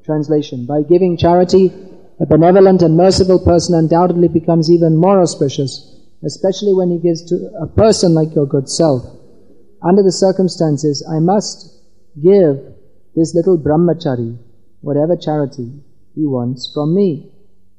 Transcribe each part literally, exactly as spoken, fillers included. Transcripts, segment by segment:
Translation: by giving charity, a benevolent and merciful person undoubtedly becomes even more auspicious, especially when he gives to a person like your good self. Under the circumstances, I must give this little brahmachari whatever charity he wants from me.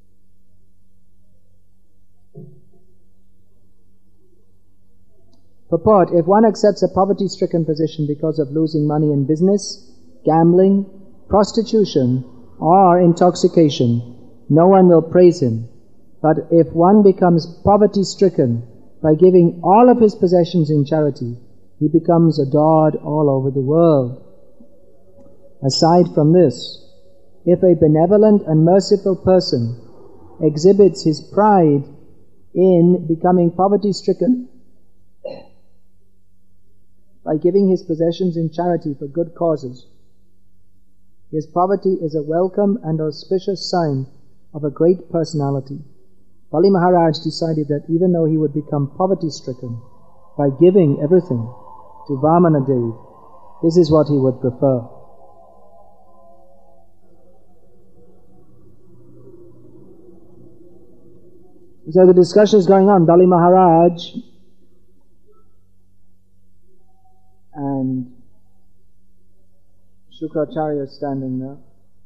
Purport: if one accepts a poverty-stricken position because of losing money in business, gambling, prostitution, or intoxication, no one will praise him. But if one becomes poverty-stricken by giving all of his possessions in charity, he becomes adored all over the world. Aside from this, if a benevolent and merciful person exhibits his pride in becoming poverty-stricken by giving his possessions in charity for good causes, his poverty is a welcome and auspicious sign of a great personality. Bali Maharaj decided that even though he would become poverty-stricken by giving everything to Vamana Dev, this is what he would prefer. So the discussion is going on. Bali Maharaj and Shukracharya is standing there,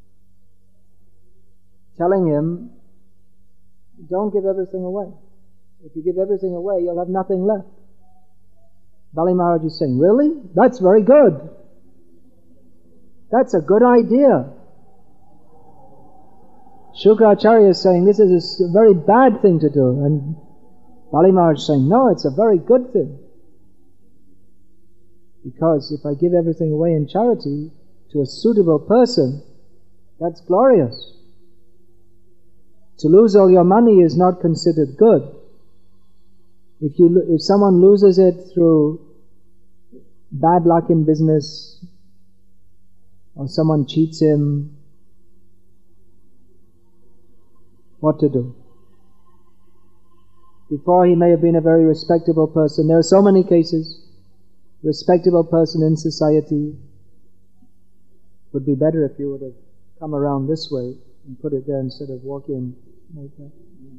telling him, don't give everything away. If you give everything away, you'll have nothing left. Bali Maharaj is saying, really? That's very good. That's a good idea. Shukracharya is saying, this is a very bad thing to do. And Bali Maharaj is saying, no, it's a very good thing. Because if I give everything away in charity to a suitable person, that's glorious. To lose all your money is not considered good. If you, if someone loses it through bad luck in business, or someone cheats him, what to do? Before, he may have been a very respectable person. There are so many cases. Respectable person in society. Would be better if you would have come around this way and put it there instead of walking like that.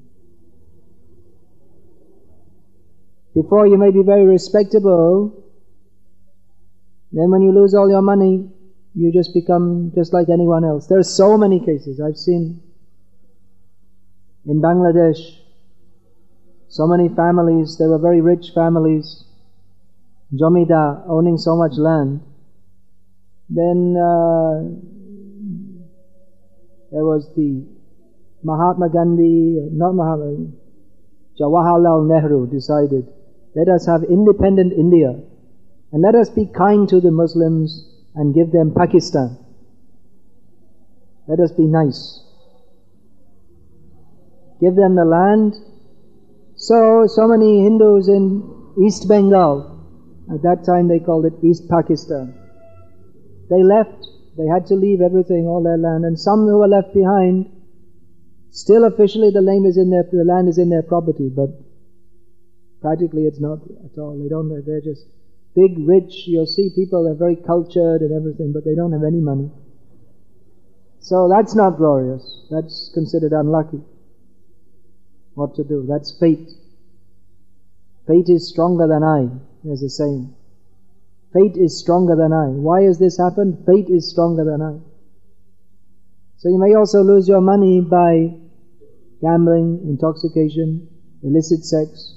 Before, you may be very respectable. Then when you lose all your money, you just become just like anyone else. There are so many cases I've seen in Bangladesh. So many families, they were very rich families, Jomidar, owning so much land. Then uh, there was the Mahatma Gandhi, not Mahatma, Jawaharlal Nehru decided, let us have independent India and let us be kind to the Muslims and give them Pakistan. Let us be nice. Give them the land. So, so many Hindus in East Bengal, at that time they called it East Pakistan. They left, they had to leave everything, all their land, and some who were left behind, still officially the land is in their, the land is in their property, but practically it's not at all. They don't, they're just big, rich, you'll see people are very cultured and everything, but they don't have any money. So that's not glorious. That's considered unlucky. What to do? That's fate. Fate is stronger than I, there's a saying. Fate is stronger than I. Why has this happened? Fate is stronger than I. So you may also lose your money by gambling, intoxication, illicit sex.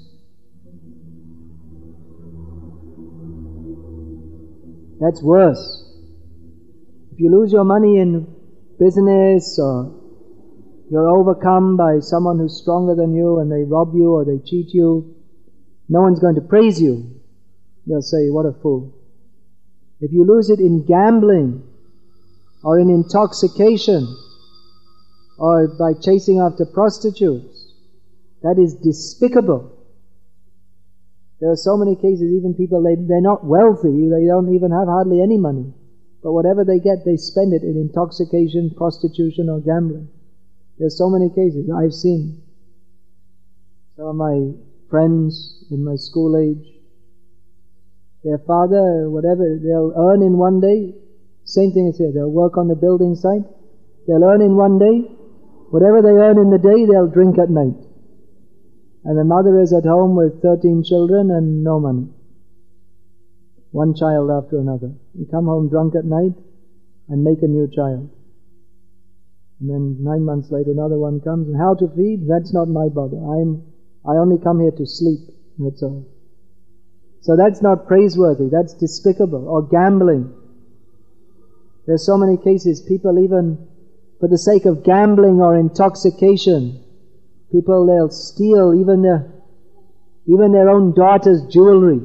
That's worse. If you lose your money in business, or you're overcome by someone who's stronger than you and they rob you or they cheat you, no one's going to praise you. They'll say, what a fool. If you lose it in gambling or in intoxication or by chasing after prostitutes, that is despicable. There are so many cases, even people, they, they're not wealthy, they don't even have hardly any money. But whatever they get, they spend it in intoxication, prostitution or gambling. There are so many cases I've seen. Some of my friends in my school age, their father, whatever they'll earn in one day, same thing as here, they'll work on the building site, They'll earn in one day. Whatever they earn in the day, they'll drink at night. And the mother is at home with thirteen children and no money. One child after another. You come home drunk at night and make a new child. And then nine months later another one comes. And how to feed? That's not my bother. I'm, I only come here to sleep. That's all. So that's not praiseworthy. That's despicable. Or gambling. There's so many cases, people even for the sake of gambling or intoxication, people, they'll steal even their, even their own daughter's jewelry.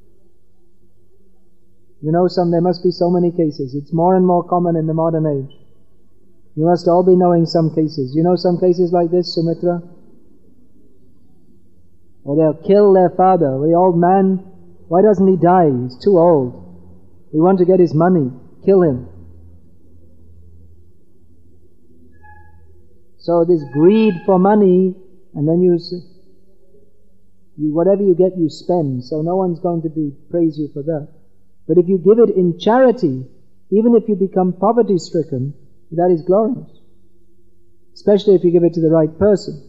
You know, some, there must be so many cases. It's more and more common in the modern age. You must all be knowing some cases. You know some cases like this, Sumitra? Or they'll kill their father. The old man, why doesn't he die? He's too old. We want to get his money. Kill him. So this greed for money, and then you, you, whatever you get, you spend. So no one's going to be praise you for that. But if you give it in charity, even if you become poverty-stricken, that is glorious. Especially if you give it to the right person.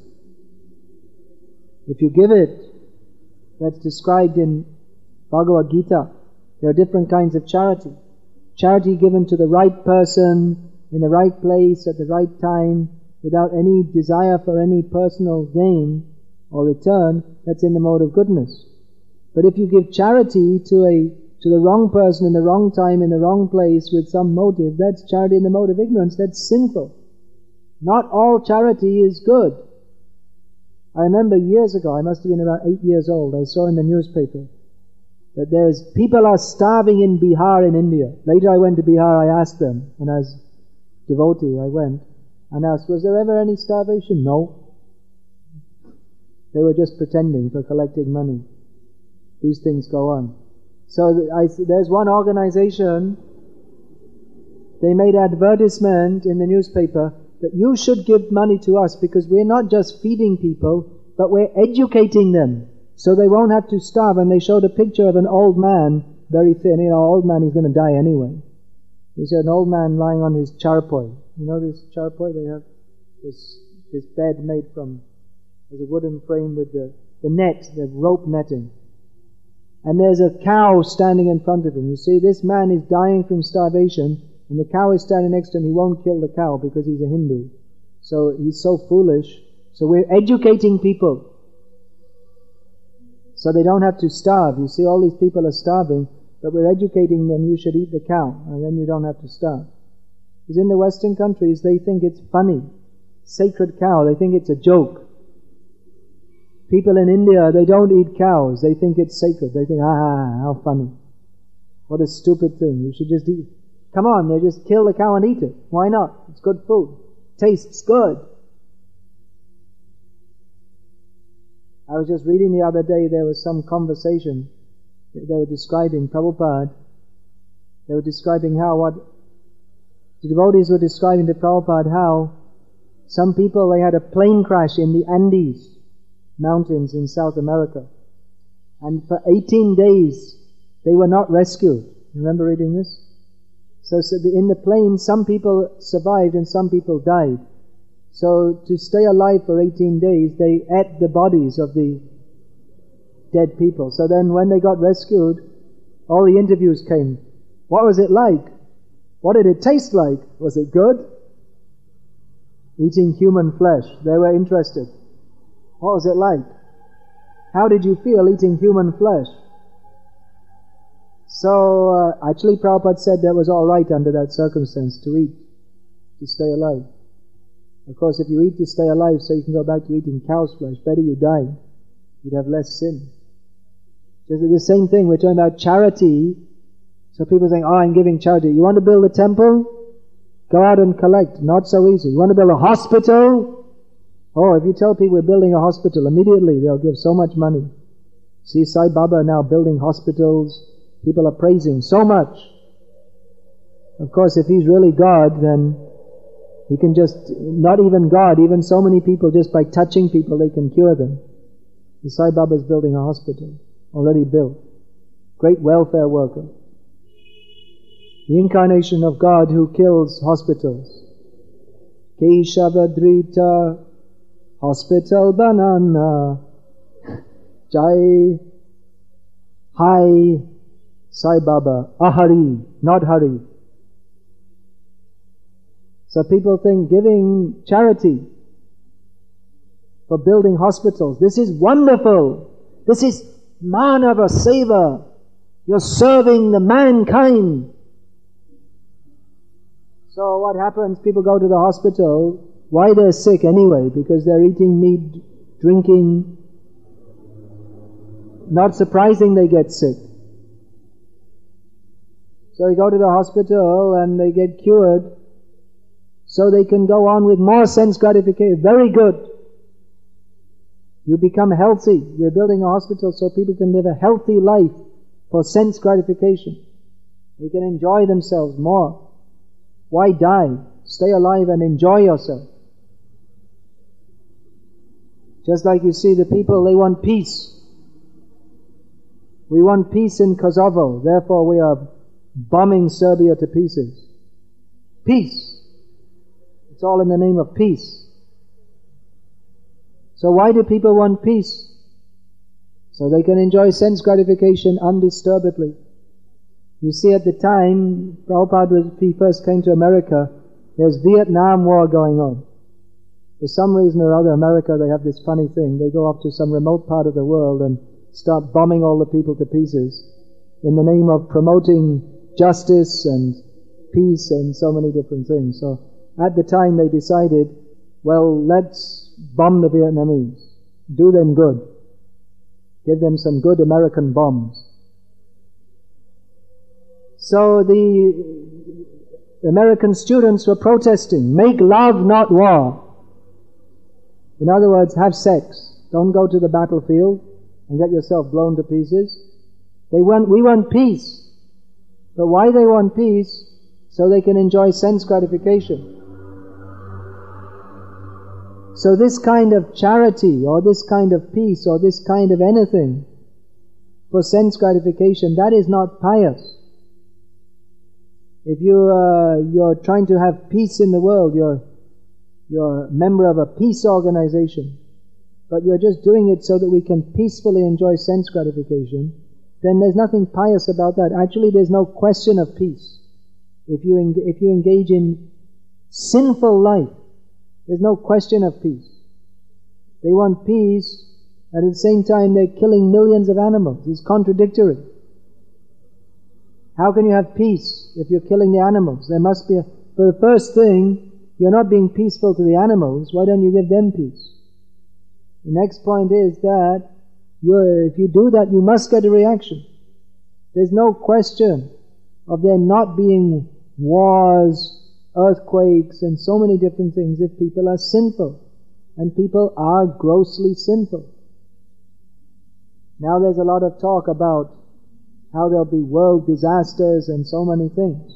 If you give it, that's described in Bhagavad Gita. There are different kinds of charity. Charity given to the right person, in the right place, at the right time, without any desire for any personal gain or return, that's in the mode of goodness. But if you give charity to a to the wrong person in the wrong time, in the wrong place, with some motive, that's charity in the mode of ignorance. That's sinful. Not all charity is good. I remember years ago, I must have been about eight years old, I saw in the newspaper that there's people are starving in Bihar in India. Later I went to Bihar, I asked them, when I was devotee, I went and asked, was there ever any starvation? No. They were just pretending for collecting money. These things go on. So I, there's one organization, they made advertisement in the newspaper that you should give money to us because we're not just feeding people, but we're educating them so they won't have to starve. And they showed a picture of an old man, very thin. You know, old man, he's going to die anyway. They said an old man lying on his charpoy. You know this charpoy? They have this this bed made from, there's a wooden frame with the, the net, the rope netting. And there's a cow standing in front of him. You see, this man is dying from starvation, and the cow is standing next to him. He won't kill the cow because he's a Hindu. So he's so foolish. So we're educating people so they don't have to starve. You see, all these people are starving, but we're educating them, you should eat the cow, and then you don't have to starve. Because in the Western countries, they think it's funny. Sacred cow, they think it's a joke. People in India, they don't eat cows. They think it's sacred. They think, ah, how funny. What a stupid thing. You should just eat. Come on, they just kill the cow and eat it. Why not? It's good food. Tastes good. I was just reading the other day, there was some conversation. They were describing, Prabhupada, they were describing how what, the devotees were describing to Prabhupada how some people, they had a plane crash in the Andes mountains in South America. And for eighteen days, they were not rescued. Remember reading this? So, so the, in the plane, some people survived and some people died. So to stay alive for eighteen days, they ate the bodies of the dead people. So then when they got rescued, all the interviews came. What was it like? What did it taste like? Was it good? Eating human flesh. They were interested. What was it like? How did you feel eating human flesh? So, uh, actually Prabhupada said that was all right under that circumstance to eat, to stay alive. Of course, if you eat to stay alive so you can go back to eating cow's flesh, better you die. You'd have less sin. Just the same thing, we're talking about charity. So people saying, oh, I'm giving charity. You want to build a temple? Go out and collect. Not so easy. You want to build a hospital? Oh, if you tell people we're building a hospital, immediately they'll give so much money. See, Sai Baba now building hospitals. People are praising so much. Of course, if he's really God, then he can just, not even God, even so many people, just by touching people, they can cure them. The Sai Baba is building a hospital, already built. Great welfare worker. The incarnation of God who kills hospitals. Keshavadrita Hospital Banana. Jai Hai Sai Baba. Ahari, not Hari. So people think giving charity for building hospitals, this is wonderful. This is Manava Seva. You're serving the mankind. So what happens? People go to the hospital. Why they're sick anyway? Because they're eating meat, drinking. Not surprising they get sick. So they go to the hospital and they get cured so they can go on with more sense gratification. Very good. You become healthy. We're building a hospital so people can live a healthy life for sense gratification. They can enjoy themselves more. Why die? Stay alive and enjoy yourself. Just like you see the people, they want peace. We want peace in Kosovo, therefore we are bombing Serbia to pieces. Peace. It's all in the name of peace. So why do people want peace? So they can enjoy sense gratification undisturbedly. You see, at the time, Prabhupada, was, he first came to America, there's Vietnam War going on. For some reason or other, America, they have this funny thing. They go off to some remote part of the world and start bombing all the people to pieces in the name of promoting justice and peace and so many different things. So at the time they decided, well, let's bomb the Vietnamese. Do them good. Give them some good American bombs. So the American students were protesting, make love, not war. In other words, have sex. Don't go to the battlefield and get yourself blown to pieces. They want, we want peace. But why they want peace? So they can enjoy sense gratification. So this kind of charity, or this kind of peace, or this kind of anything for sense gratification, that is not pious. If you, uh, you're trying to have peace in the world, you're, you're a member of a peace organization, but you're just doing it so that we can peacefully enjoy sense gratification, then there's nothing pious about that. Actually, there's no question of peace. If you, en- if you engage in sinful life, there's no question of peace. They want peace, and at the same time they're killing millions of animals. It's contradictory. How can you have peace if you're killing the animals? There must be a... For the first thing, you're not being peaceful to the animals. Why don't you give them peace? The next point is that you're, if you do that, you must get a reaction. There's no question of there not being wars, earthquakes, and so many different things if people are sinful. And people are grossly sinful. Now there's a lot of talk about how there'll be world disasters and so many things.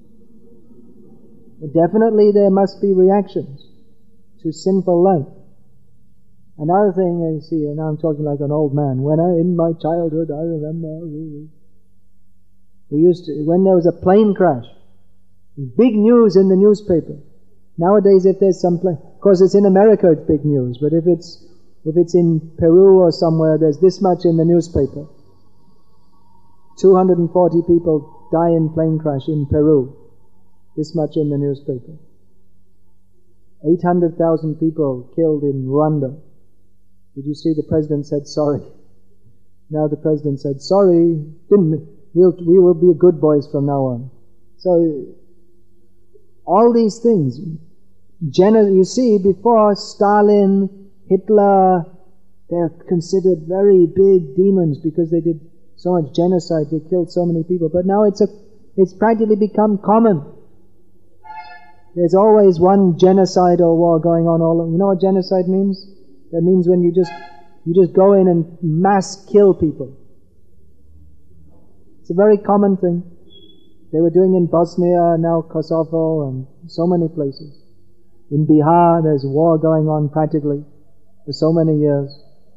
But definitely there must be reactions to sinful life. Another thing you see, and now I'm talking like an old man, when I, in my childhood, I remember, we used to, when there was a plane crash, big news in the newspaper. Nowadays if there's some plane, of course it's in America it's big news, but if it's, if it's in Peru or somewhere, there's this much in the newspaper. two hundred forty people die in plane crash in Peru. This much in the newspaper. eight hundred thousand people killed in Rwanda. Did you see the president said sorry? Now the president said sorry, didn't we'll, we will be good boys from now on. So all these things, Gen- you see before Stalin, Hitler, they're considered very big demons because they did so much genocide, they killed so many people. But now it's a, it's practically become common. There's always one genocide or war going on all over. You know what genocide means? That means when you just, you just go in and mass kill people. It's a very common thing. They were doing in Bosnia, now Kosovo, and so many places. In Bihar, there's war going on practically for so many years.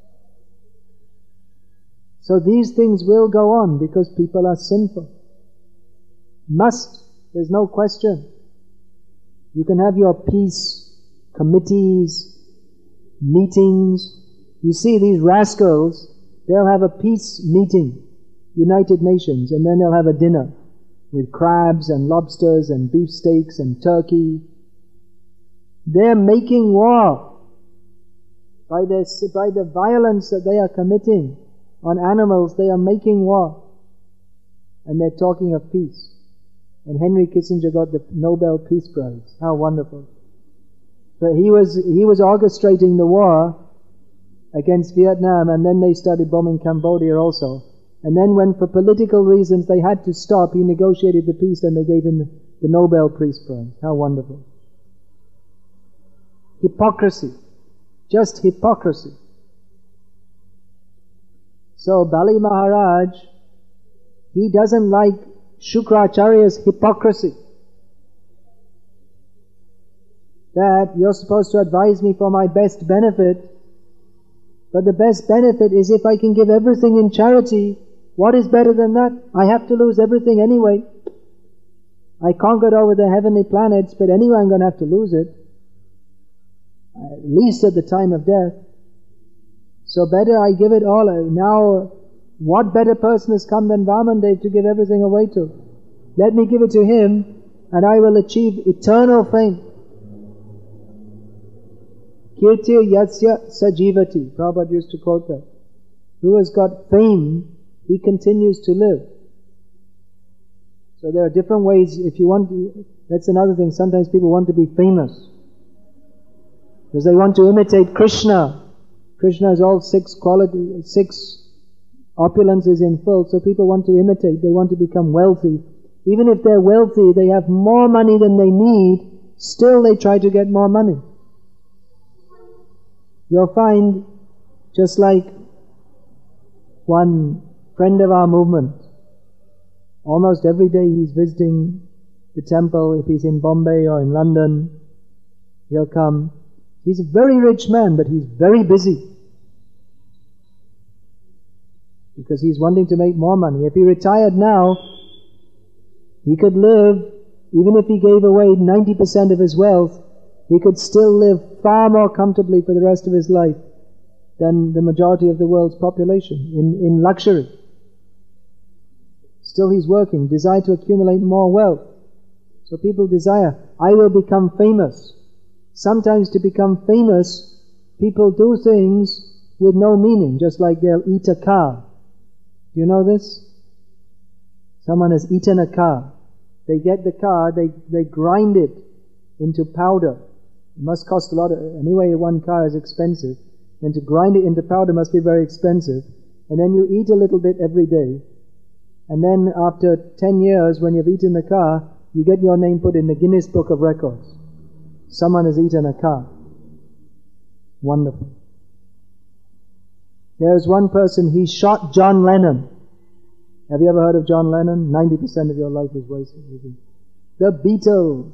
So these things will go on because people are sinful. Must. There's no question. You can have your peace committees, meetings. You see these rascals, they'll have a peace meeting, United Nations, and then they'll have a dinner with crabs and lobsters and beefsteaks and turkey. They're making war by their, by the violence that they are committing on animals. They are making war, and they're talking of peace. And Henry Kissinger got the Nobel Peace Prize. How wonderful! But he was he was orchestrating the war against Vietnam, and then they started bombing Cambodia also. And then when for political reasons they had to stop, he negotiated the peace and they gave him the, the Nobel Peace Prize. How wonderful. Hypocrisy. Just hypocrisy. So Bali Maharaj, he doesn't like Shukracharya's hypocrisy. That you're supposed to advise me for my best benefit, but the best benefit is if I can give everything in charity. What is better than that? I have to lose everything anyway. I conquered over the heavenly planets, but anyway I'm going to have to lose it. At least at the time of death. So better I give it all. Now, what better person has come than Vamandev to give everything away to? Let me give it to him, and I will achieve eternal fame. Kirti Yatsya Sajivati. Prabhupada used to quote that. Who has got fame, he continues to live. So there are different ways. If you want to, that's another thing. Sometimes people want to be famous because they want to imitate Krishna. Krishna has all six qualities, six opulences in full. So people want to imitate. They want to become wealthy. Even if they're wealthy, they have more money than they need. Still, they try to get more money. You'll find, just like one friend of our movement, almost every day he's visiting the temple. If he's in Bombay or in London, he'll come. He's a very rich man, but he's very busy because he's wanting to make more money. If he retired now, he could live, even if he gave away ninety percent of his wealth, he could still live far more comfortably for the rest of his life than the majority of the world's population in, in luxury. Still he's working, desire to accumulate more wealth. So people desire, I will become famous. Sometimes to become famous, people do things with no meaning, just like they'll eat a car. Do you know this? Someone has eaten a car. They get the car, they, they grind it into powder. It must cost a lot of, anyway one car is expensive. And to grind it into powder must be very expensive. And then you eat a little bit every day. And then after ten years, when you've eaten the car, you get your name put in the Guinness Book of Records. Someone has eaten a car. Wonderful. There's one person, he shot John Lennon. Have you ever heard of John Lennon? ninety percent of your life is wasted. The Beatles.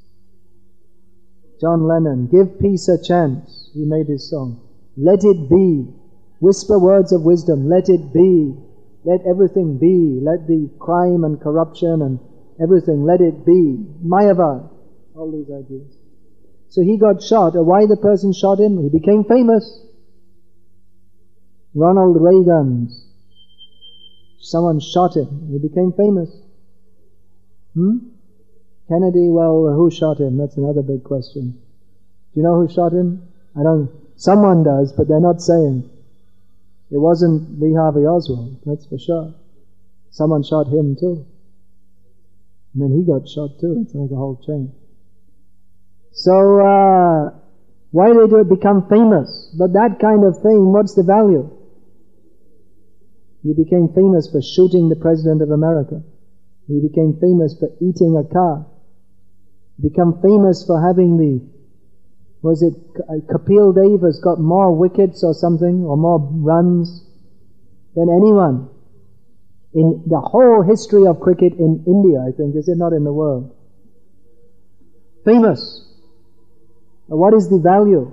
John Lennon, give peace a chance. He made his song. Let it be. Whisper words of wisdom. Let it be. Let everything be. Let the crime and corruption and everything, let it be. Mayavad. All these ideas. So he got shot. Why the person shot him? He became famous. Ronald Reagan. Someone shot him. He became famous. Hmm? Kennedy, well, who shot him? That's another big question. Do you know who shot him? I don't... Someone does, but they're not saying. It wasn't Lee Harvey Oswald, that's for sure. Someone shot him too. And then he got shot too. It's like a whole chain. So, uh, why did it become famous? But that kind of fame, what's the value? He became famous for shooting the President of America. He became famous for eating a car. He became famous for having the, was it Kapil Dev has got more wickets or something, or more runs than anyone in the whole history of cricket in India, I think. Is it not in the world? Famous. What is the value?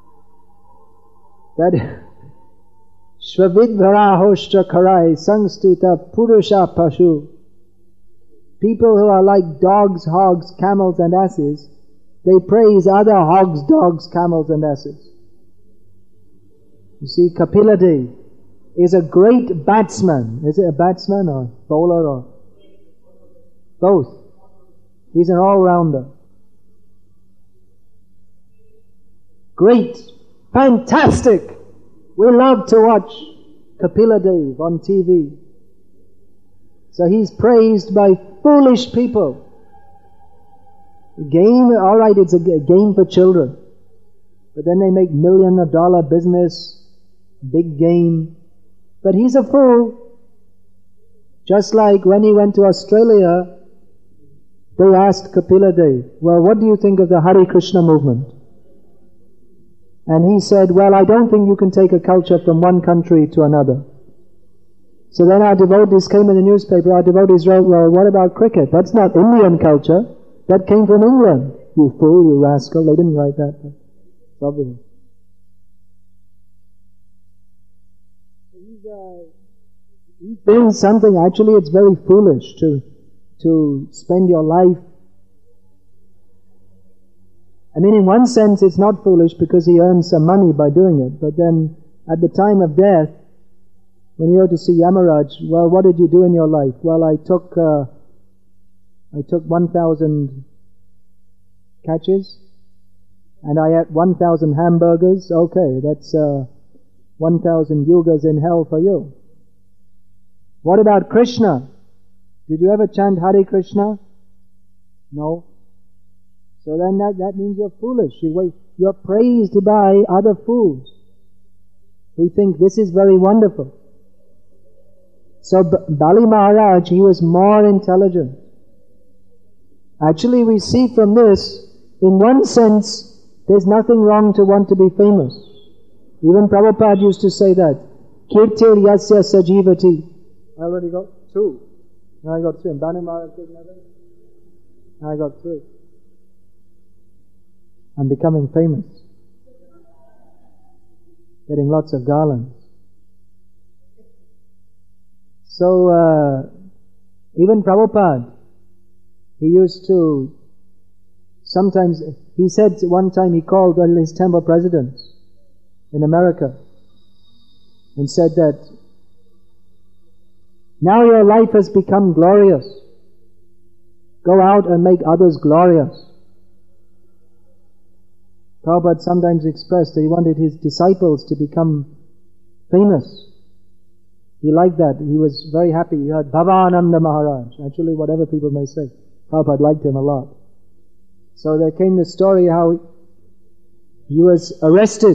That Shvavidvarahoshtra karai sangstuta purusha pashu. People who are like dogs, hogs, camels and asses, They praise other hogs, dogs, camels and asses. You see, Kapila Dev is a great batsman. Is it a batsman or bowler or both? He's an all-rounder. Great, fantastic. We love to watch Kapila Dev on T V. So he's praised by foolish people. Game, alright, it's a game for children. But then they make million dollar business, big game. But he's a fool. Just like when he went to Australia, they asked Kapila Dev, well, what do you think of the Hare Krishna movement? And he said, well, I don't think you can take a culture from one country to another. So then our devotees came in the newspaper, our devotees wrote, well, what about cricket? That's not Indian culture. That came from England. You fool, you rascal. They didn't write that. It's obvious. He's, uh, he's doing something, actually it's very foolish to, to spend your life. I mean, in one sense it's not foolish because he earns some money by doing it, but then at the time of death, when you go to see Yamaraj, well, what did you do in your life? Well, I took, uh, I took one thousand catches, and I ate one thousand hamburgers. Okay, that's, uh, one thousand yugas in hell for you. What about Krishna? Did you ever chant Hare Krishna? No. So then that, that means you're foolish. You wait, you're praised by other fools who think this is very wonderful. So Bali Maharaj, he was more intelligent. Actually, we see from this, in one sense, there's nothing wrong to want to be famous. Even Prabhupada used to say that. Kirtir yasya sajivati. I already got two. Now I got three. And Bani Maharaj did another. Now I got three. I'm becoming famous. Getting lots of garlands. So, uh, even Prabhupada, he used to, sometimes, he said one time he called his temple presidents in America and said that, now your life has become glorious. Go out and make others glorious. Prabhupada sometimes expressed that he wanted his disciples to become famous. He liked that. He was very happy. He heard Bhavananda Maharaj. Actually, whatever people may say, Prabhupada liked him a lot. So there came the story how he was arrested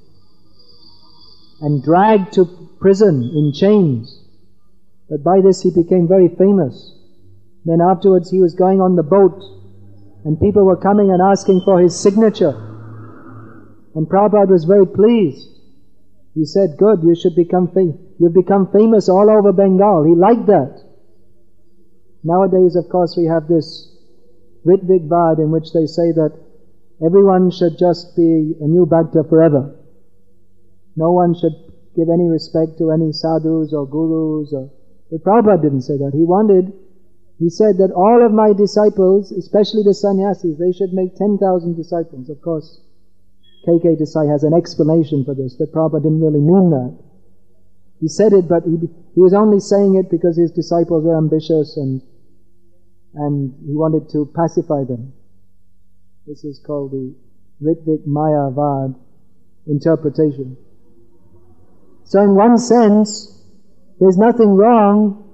and dragged to prison in chains. But by this he became very famous. Then afterwards he was going on the boat and people were coming and asking for his signature. And Prabhupada was very pleased. He said, good, you should become famous. You've become famous all over Bengal. He liked that. Nowadays, of course, we have this Ritvik Vad in which they say that everyone should just be a new bhakta forever. No one should give any respect to any sadhus or gurus. Or, but Prabhupada didn't say that. He wanted, he said that all of my disciples, especially the sannyasis, they should make ten thousand disciples. Of course, K K Desai has an explanation for this, that Prabhupada didn't really mean that. He said it, but he, he was only saying it because his disciples were ambitious and and he wanted to pacify them. This is called the Ritvik Maya Vad interpretation. So in one sense, there's nothing wrong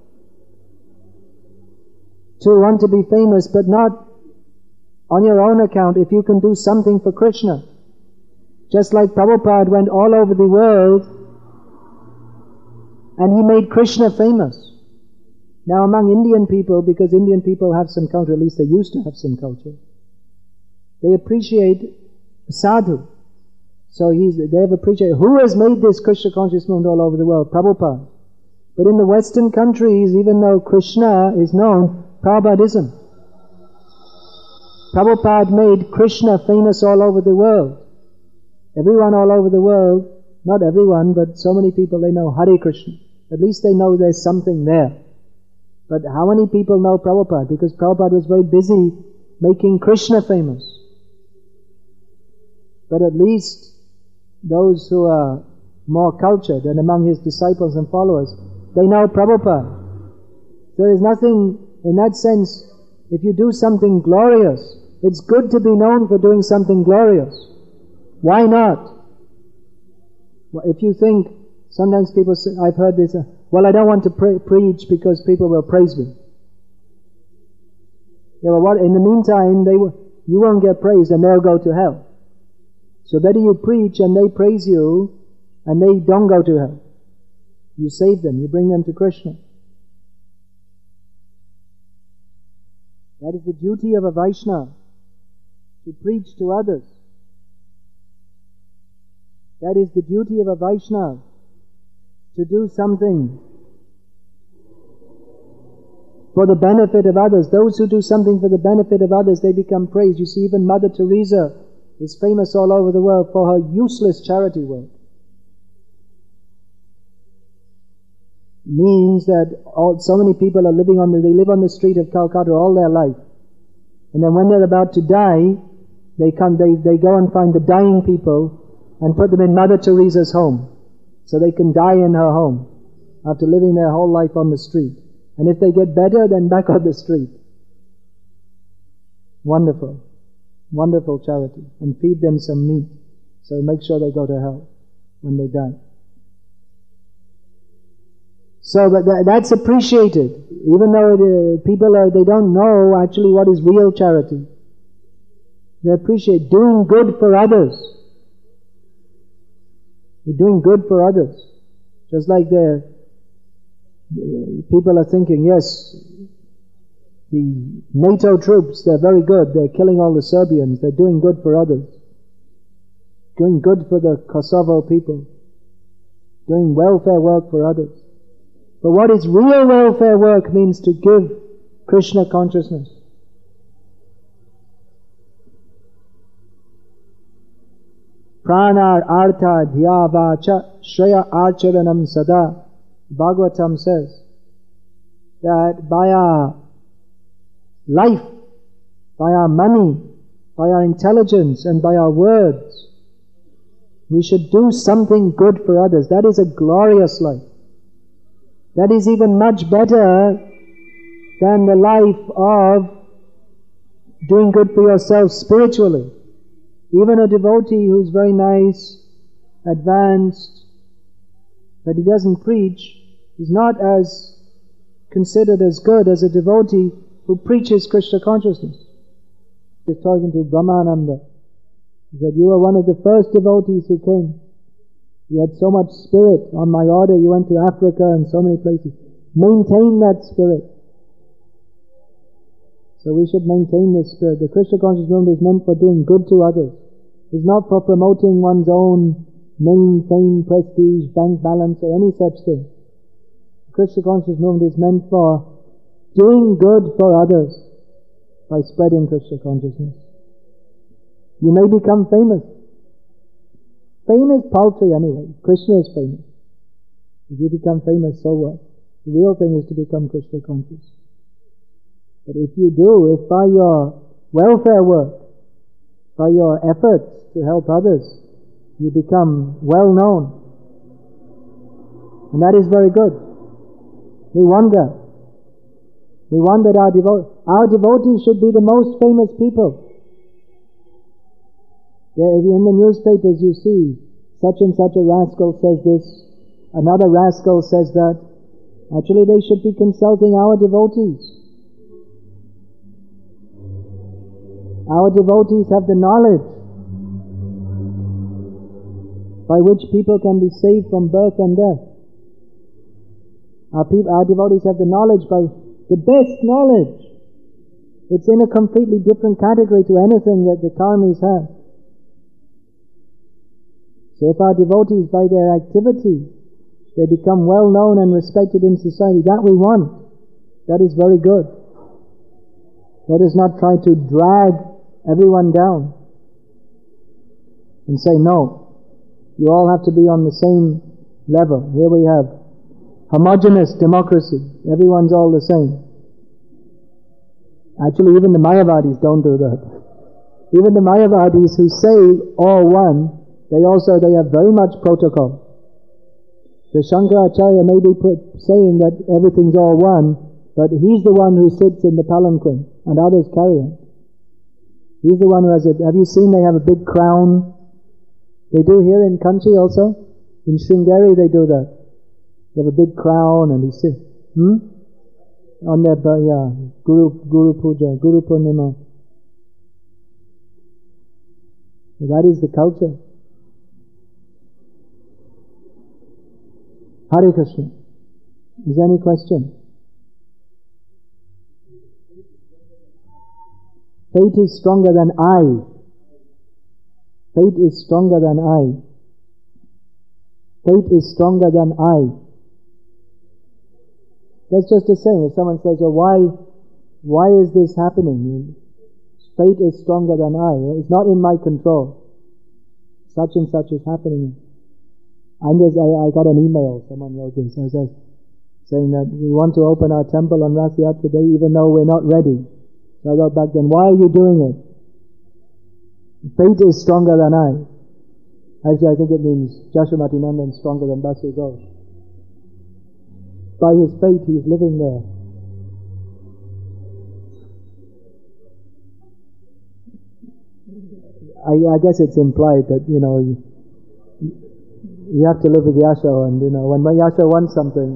to want to be famous, but not on your own account if you can do something for Krishna. Just like Prabhupada went all over the world and he made Krishna famous. Now among Indian people, because Indian people have some culture, at least they used to have some culture, they appreciate sadhu. So he's, they have appreciated, who has made this Krishna conscious movement all over the world? Prabhupada. But in the Western countries, even though Krishna is known, Prabhupada isn't. Prabhupada made Krishna famous all over the world. Everyone all over the world, not everyone, but so many people, they know Hare Krishna. At least they know there's something there. But how many people know Prabhupada? Because Prabhupada was very busy making Krishna famous. But at least those who are more cultured and among his disciples and followers, they know Prabhupada. So there's nothing, in that sense, if you do something glorious, it's good to be known for doing something glorious. Why not? Well, if you think, sometimes people say, I've heard this, uh, well, I don't want to pre- preach because people will praise me. Yeah, well, what, in the meantime, they will, you won't get praised and they'll go to hell. So better you preach and they praise you and they don't go to hell. You save them, you bring them to Krishna. That is the duty of a Vaishnava, to preach to others. That is the duty of a Vaishnava, to do something for the benefit of others. Those who do something for the benefit of others, they become praised. You see, even Mother Teresa is famous all over the world for her useless charity work. Means that all, so many people are living on the, they live on the street of Calcutta all their life. And then when they're about to die, they come, they, they go and find the dying people and put them in Mother Teresa's home. So they can die in her home after living their whole life on the street. And if they get better, then back on the street. Wonderful. Wonderful charity. And feed them some meat. So make sure they go to hell when they die. So, but th- that's appreciated. Even though it, uh, people are, they don't know actually what is real charity. They appreciate doing good for others. We're doing good for others. Just like the uh, people are thinking, yes, the NATO troops, they're very good. They're killing all the Serbians. They're doing good for others. Doing good for the Kosovo people. Doing welfare work for others. But what is real welfare work means to give Krishna consciousness. Pranar artha dhyavacha shreya archaranam sada. Bhagavatam says that by our life, by our money, by our intelligence and by our words, we should do something good for others. That is a glorious life. That is even much better than the life of doing good for yourself spiritually. Even a devotee who's very nice, advanced, but he doesn't preach, is not as considered as good as a devotee who preaches Krishna consciousness. He was talking to Brahmananda. He said, you were one of the first devotees who came. You had so much spirit. On my order, you went to Africa and so many places. Maintain that spirit. So we should maintain this spirit. The Krishna conscious movement is meant for doing good to others. It's not for promoting one's own name, fame, prestige, bank balance, or any such thing. The Krishna conscious movement is meant for doing good for others by spreading Krishna consciousness. You may become famous. Fame is paltry anyway. Krishna is famous. If you become famous, so what? The real thing is to become Krishna conscious. But if you do, if by your welfare work, by your efforts to help others, you become well known, and that is very good. We wonder. We want that our, devo- our devotees should be the most famous people. In the newspapers you see, such and such a rascal says this, another rascal says that. Actually they should be consulting our devotees. Our devotees have the knowledge by which people can be saved from birth and death. Our, pe- our devotees have the knowledge by the best knowledge. It's in a completely different category to anything that the karmis have. So if our devotees, by their activity, they become well known and respected in society, that we want. That is very good. Let us not try to drag everyone down and say, no, you all have to be on the same level. Here we have homogeneous democracy. Everyone's all the same. Actually, even the Mayavadis don't do that. Even the Mayavadis who say all one, they also, they have very much protocol. The Shankaracharya may be saying that everything's all one, but he's the one who sits in the palanquin and others carry him. He's the one who has a, have you seen they have a big crown? They do here in Kanchi also. In Sringeri they do that. They have a big crown and he sits, hmm? On their, yeah, Guru, Guru Puja, Guru Purnima. That is the culture. Hare Krishna. Is there any question? Fate is stronger than I. Fate is stronger than I. Fate is stronger than I. That's just a saying. If someone says, "Oh, why, why is this happening?" Fate is stronger than I. It's not in my control. Such and such is happening. I'm just, I, I got an email, someone wrote this, I said, saying that we want to open our temple on Rath Yatra Day even though we're not ready. So I wrote back then, why are you doing it? Fate is stronger than I. Actually, I think it means Jashamati Nandan is stronger than Basu Ghosh. By his fate, he's living there. I, I guess it's implied that, you know, you, you have to live with Yasho, and, you know, when Yasho wants something,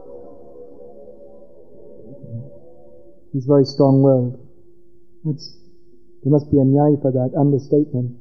he's very strong-willed. That's, there must be a nyai for that, understatement.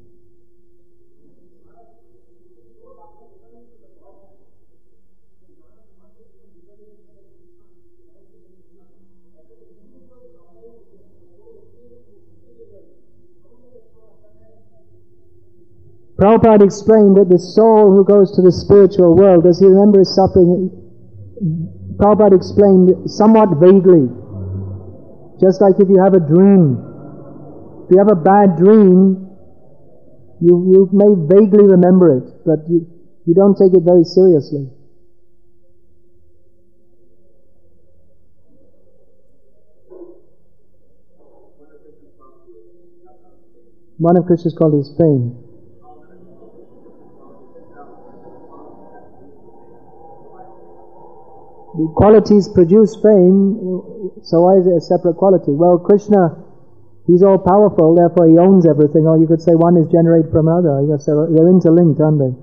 Prabhupada explained that the soul who goes to the spiritual world, does he remember his suffering? Prabhupada explained somewhat vaguely. Just like if you have a dream. If you have a bad dream, you, you may vaguely remember it, but you, you don't take it very seriously. One of Krishna's qualities is fame. The qualities produce fame, so why is it a separate quality? Well, Krishna, he's all powerful, therefore he owns everything, or you could say one is generated from another. I guess they're, they're interlinked, aren't they?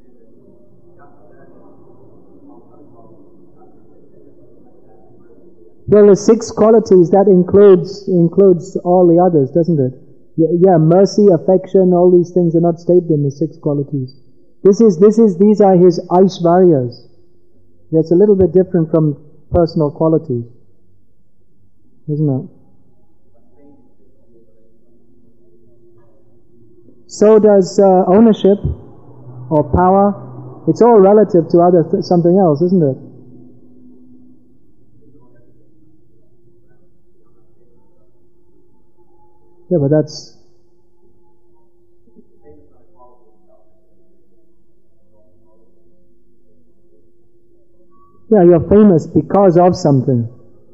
Well, the six qualities, that includes includes all the others, doesn't it? Yeah, mercy, affection, all these things are not stated in the six qualities. This is, this is, these are his Aishvaryas. It's a little bit different from personal qualities, isn't it? So does uh, ownership or power. It's all relative to other th- something else, isn't it? Yeah, but that's... Yeah, you're famous because of something.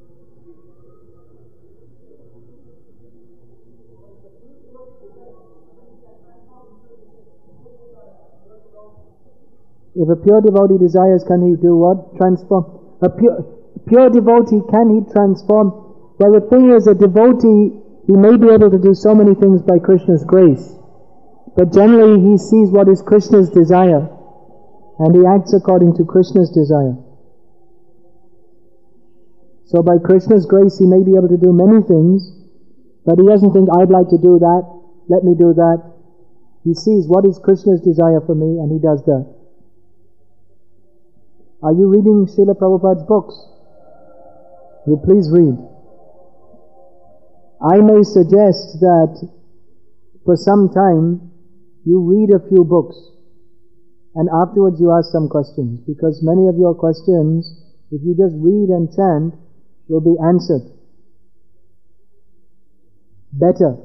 If a pure devotee desires, can he do what? Transform. A pure, pure devotee, can he transform? Well, the thing is, a devotee, he may be able to do so many things by Krishna's grace, but generally he sees what is Krishna's desire, and he acts according to Krishna's desire. So by Krishna's grace he may be able to do many things, but he doesn't think, I'd like to do that, let me do that. He sees what is Krishna's desire for me, and he does that. Are you reading Srila Prabhupada's books? You please read. I may suggest that for some time you read a few books and afterwards you ask some questions, because many of your questions, if you just read and chant, will be answered better.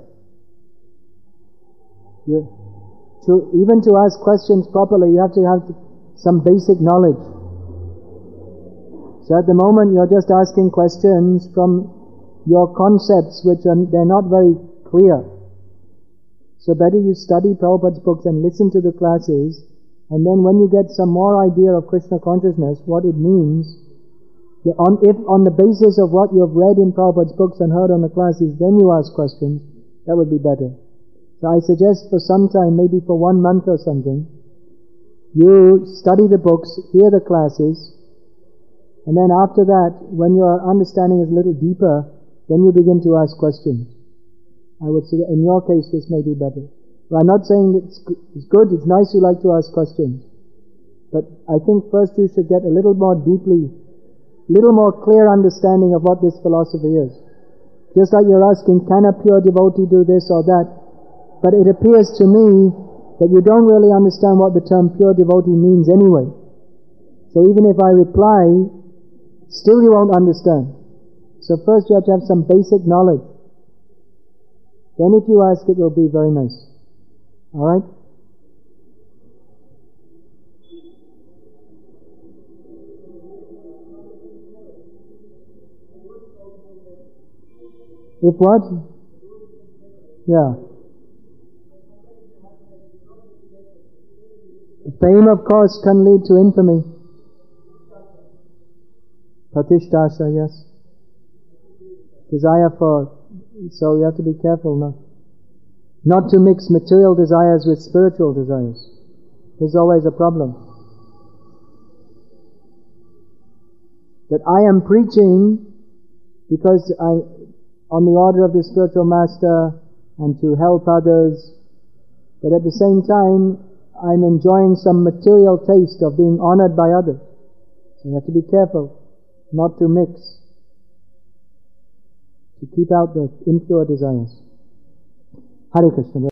You, to, even to ask questions properly, you have to have some basic knowledge. So at the moment you're just asking questions from your concepts which are, they're not very clear. So better you study Prabhupada's books and listen to the classes, and then when you get some more idea of Krishna consciousness, what it means, on, if on the basis of what you have read in Prabhupada's books and heard on the classes, then you ask questions, that would be better. So I suggest for some time, maybe for one month or something, you study the books, hear the classes, and then after that, when your understanding is a little deeper, then you begin to ask questions. I would say, in your case, this may be better. But I'm not saying that it's, it's good, it's nice you like to ask questions. But I think first you should get a little more deeply, little more clear understanding of what this philosophy is. Just like you're asking, can a pure devotee do this or that? But it appears to me that you don't really understand what the term pure devotee means anyway. So even if I reply, still you won't understand. So first you have to have some basic knowledge. Then if you ask, it will be very nice. Alright? If what? Yeah. Fame, of course, can lead to infamy. Pratishtha, yes. Desire for, so you have to be careful not, not to mix material desires with spiritual desires. There's always a problem. That I am preaching because I, on the order of the spiritual master and to help others, but at the same time, I'm enjoying some material taste of being honored by others. So you have to be careful not to mix, to keep out the impure desires. Hare Krishna.